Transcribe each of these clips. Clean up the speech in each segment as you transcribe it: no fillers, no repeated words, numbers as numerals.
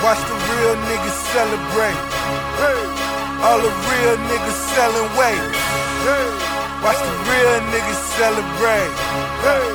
Watch the real niggas celebrate. Hey. All the real niggas selling weight. Hey. Watch the real niggas celebrate. Hey.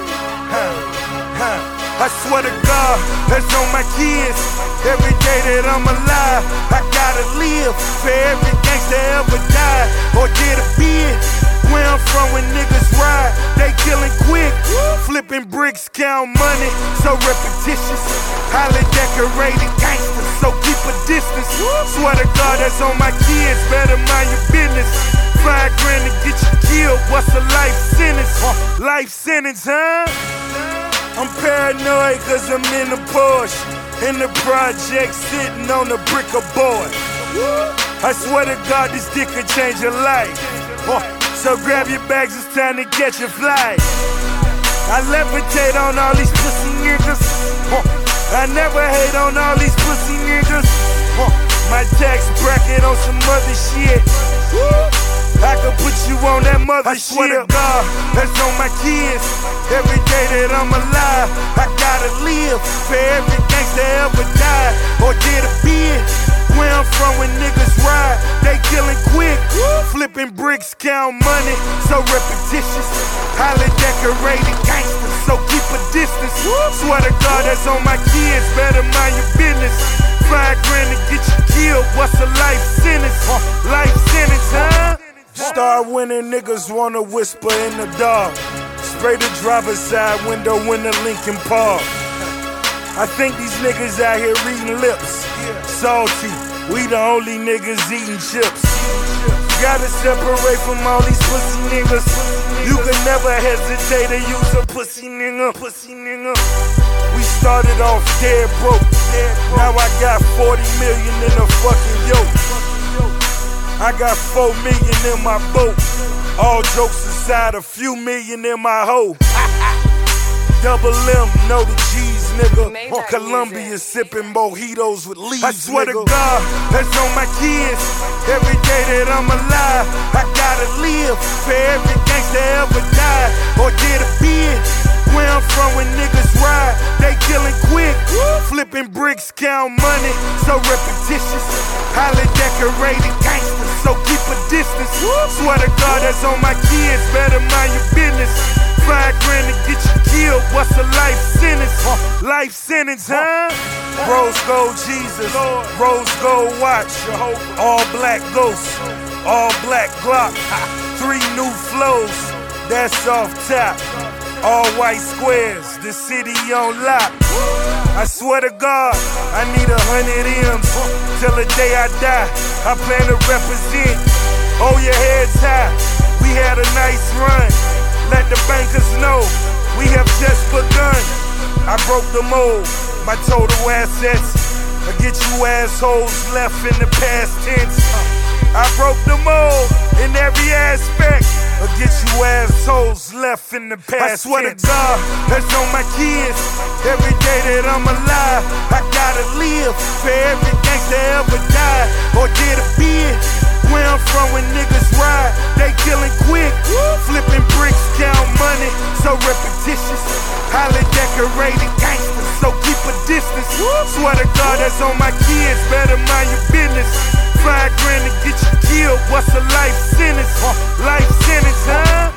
I swear to God, that's on my kids. Every day that I'm alive, I gotta live for every gangsta ever died or did a bid. Where I'm from, when niggas ride, they killing quick. Flipping bricks, count money, so repetitious. Highly decorated gangsters, so keep a distance. Swear to God, that's on my kids, better mind your business. $5 grand to get you killed, what's a life sentence? Life sentence, huh? I'm paranoid cause I'm in the Porsche, in the project sitting on a brick of board. I swear to God this dick could change your life. So grab your bags, it's time to catch your flight. I levitate on all these pussy niggas. I never hate on all these pussy niggas. My tax bracket on some other shit. I could put you on that mother shit. I swear to God, that's on my kids. Every day that I'm alive, I gotta live for every gangsta ever died or did a bid. Where I'm from, when niggas ride, they killing quick. Flipping bricks, count money, so repetitious. Highly decorated gangsters, so keep a distance. Swear to God, that's on my kids, better mind your business. $5 grand to get you killed, what's a life sentence? Life sentence, huh? Start winning, niggas wanna whisper in the dark. Spray the driver's side window in the Lincoln Park. I think these niggas out here reading lips. Salty, we the only niggas eating chips. Gotta separate from all these pussy niggas. You can never hesitate to use a pussy nigga. We started off dead broke. Now I got 40 million in a fucking yoke. I got 4 million in my boat. All jokes aside, a few million in my hoe. Double M, know the G's, nigga. On Columbia, sipping mojitos with leaves, I swear to God, that's on my kids. Every day that I'm alive, I gotta live for every gangsta ever died or did a bid. Where I'm from, when niggas ride, they killing quick. Flipping bricks, count money, so repetitious. Highly decorated gangsters, so keep a distance. Swear to God, that's on my kids, better mind your business. $5 grand to get you killed, what's a life sentence? Life sentence, huh? Rose gold Jesus, rose gold watch. All black ghosts, all black Glock. 3 new flows, that's off top. All white squares, the city on lock. I swear to God, I need 100 M's till the day I die. I plan to represent. Hold your heads high, we had a nice run. Let the bankers know we have just begun. I broke the mold, my total assets. I get you assholes left in the past tense. I broke the mold in every aspect. I get you assholes left in the past tense. I swear to God, that's on my kids. Every day that I'm alive, I gotta live for every gangsta ever died or did a bid. Where I'm from, when niggas ride, they killing quick. Flipping bricks, count money, so repetitious. Highly decorated gangsters, so keep a distance. Swear to God, that's on my kids, better mind your business. $5 grand to get you killed, what's a life sentence? Life sentence, huh?